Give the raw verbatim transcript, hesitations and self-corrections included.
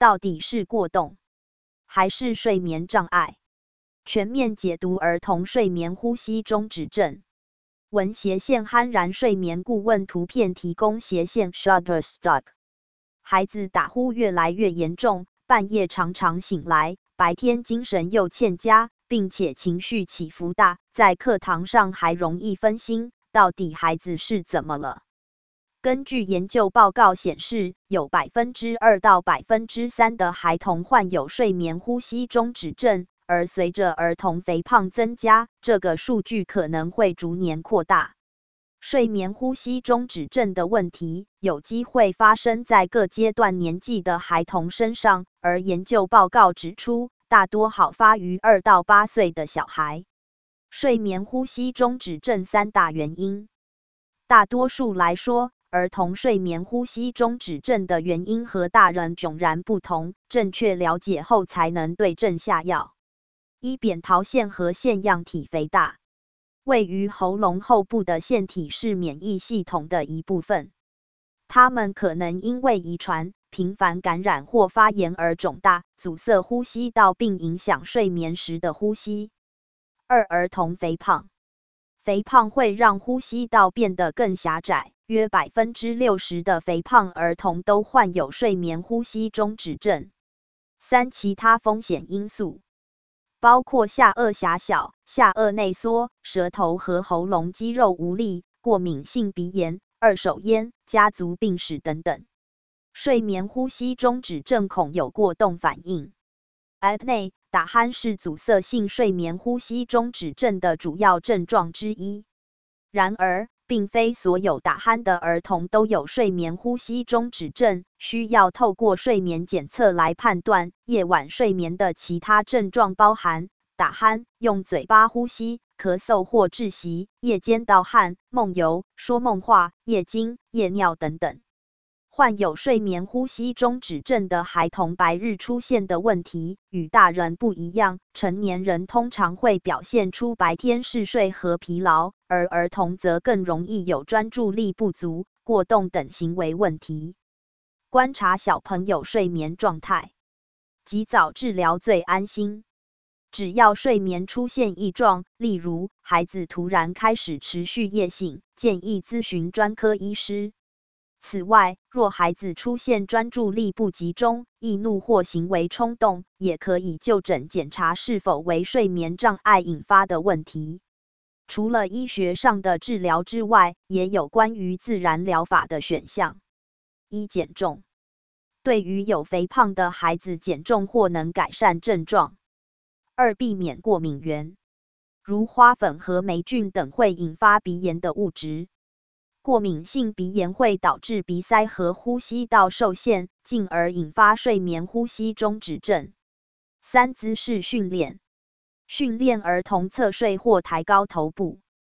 到底是过动还是睡眠障碍？全面解读儿童睡眠呼吸中止症。文斜线酣然睡眠顾问图片提供斜线 Shutterstock。孩子打呼越来越严重，半夜常常醒来，白天精神又欠佳，并且情绪起伏大，在课堂上还容易分心。到底孩子是怎么了？根据研究报告显示，有 百分之二 到 百分之三 的孩童患有睡眠呼吸中止症，而随着儿童肥胖增加，这个数据可能会逐年扩大。睡眠呼吸中止症的问题有机会发生在各阶段年纪的孩童身上，而研究报告指出，大多好发于二到八岁的小孩。睡眠呼吸中止症三大原因。大多数来说，儿童睡眠呼吸中止症的原因和大人迥然不同，正确了解后才能对症下药。一、扁桃腺和腺样体肥大。位于喉咙后部的腺体是免疫系统的一部分，它们可能因为遗传、频繁感染或发炎而肿大，阻塞呼吸道并影响睡眠时的呼吸。二、儿童肥胖。肥胖会让呼吸道变得更狭窄，约 百分之六十 的肥胖儿童都患有睡眠呼吸中止症。三、其他风险因素。包括下颚狭小、下颚内缩、舌头和喉咙肌肉无力、过敏性鼻炎、二手烟、家族病史等等。睡眠呼吸中止症恐有过动反应。apnea 打鼾是阻塞性睡眠呼吸中止症的主要症状之一。然而，并非所有打鼾的儿童都有睡眠呼吸中止症，需要透过睡眠检测来判断。夜晚睡眠的其他症状包含打鼾、用嘴巴呼吸、咳嗽或窒息、夜间盗汗、梦游、说梦话、夜惊、夜尿等等。患有睡眠呼吸中止症的孩童白日出现的问题与大人不一样，成年人通常会表现出白天嗜睡和疲劳，而儿童则更容易有专注力不足、过动等行为问题。观察小朋友睡眠状态，及早治疗最安心。只要睡眠出现异状，例如孩子突然开始持续夜醒，建议咨询专科医师。此外，若孩子出现专注力不集中、易怒或行为冲动，也可以就诊检查是否为睡眠障碍引发的问题。除了医学上的治疗之外，也有关于自然疗法的选项。一、减重。对于有肥胖的孩子，减重或能改善症状。二、避免过敏源，如花粉和霉菌等会引发鼻炎的物质。过敏性鼻炎会导致鼻塞和呼吸道受限，进而引发睡眠呼吸中止症。三、姿势训练，训练儿童侧睡或抬高头部。